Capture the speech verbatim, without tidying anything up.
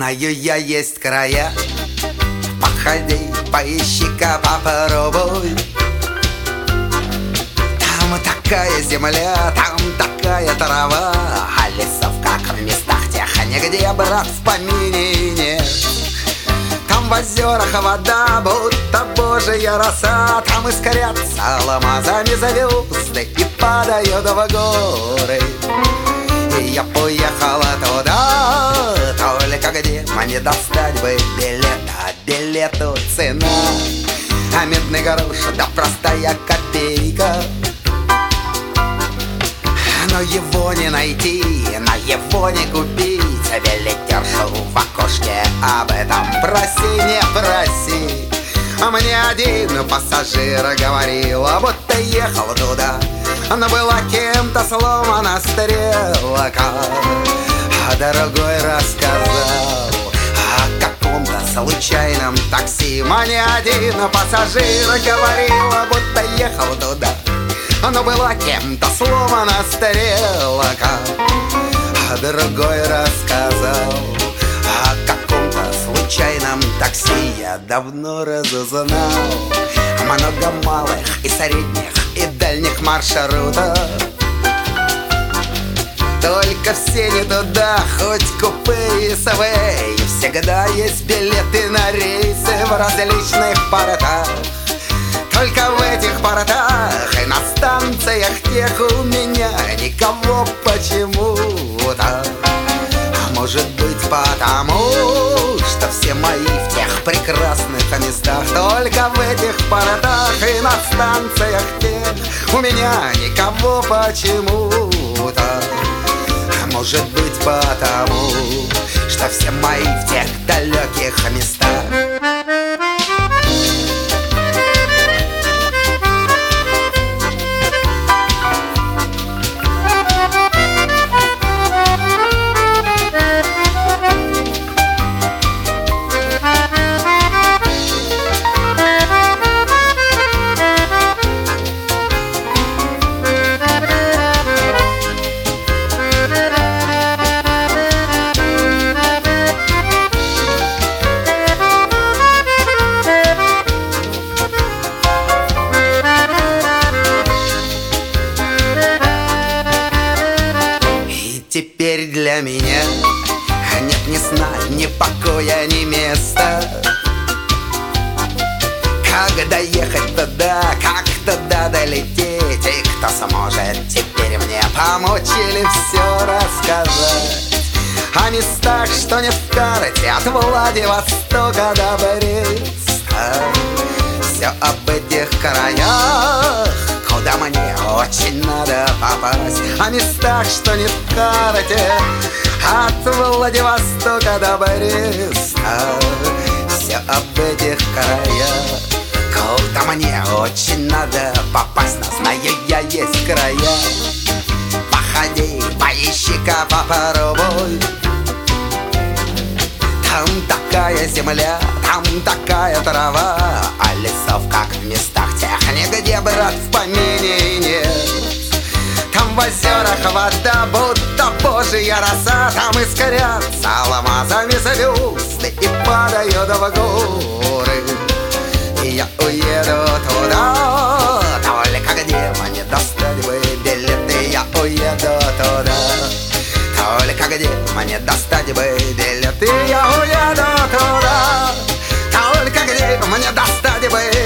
Знаю я есть края, походи, поищи-ка, попробуй. Там такая земля, там такая трава, а лесов, как в местах тех, нигде, брат, в помине нет. Там в озерах вода, будто божья роса, там искрятся алмазами звезды и падают в горы. И я поехала туда, только где мне достать бы билет, а билету цена, а медный грош, да простая копейка. Но его не найти, на его не купить, билетершу в окошке об этом проси, не проси. А мне один пассажир говорил, будто ехал туда, но была кем-то сломана стрелка. А другой рассказал о каком-то случайном такси. Мне один пассажир говорил, будто ехал туда, но была кем-то сломана стрелка. А другой рассказал о каком-то случайном такси. Я давно разузнал много малых и средних и дальних маршрутов, только все не туда, хоть купе и свей. Всегда есть билеты на рейсы в различных портах, только в этих портах и на станциях тех у меня никого почему-то. А может быть потому, что все мои в тех прекрасных местах, только в этих портах и на станциях тех у меня никого почему-то. А может быть потому, что все мои в тех далеких местах. Теперь для меня нет ни сна, ни покоя, ни места. Как доехать туда, как туда долететь, и кто сможет теперь мне помочь или все рассказать о местах, что нет в карте, от Владивостока до Бреста. Все об этих краях, куда мне очень надо попасть, о местах, что нет в карте, от Владивостока до Бреста. Все об этих краях, куда мне очень надо попасть, но знаю я есть края. Походи, поищи-ка, попробуй. Там такая земля, там такая трава, а лесов, как в местах тех, нигде, брат, в помине нет. Там в озерах вода, будто божья роса, там искрятся алмазами звезды и падают в горы. И я уеду туда, только где мне достать бы билеты. Я уеду туда, только где мне достать бы билеты. Я уеду туда, только где мне достать бы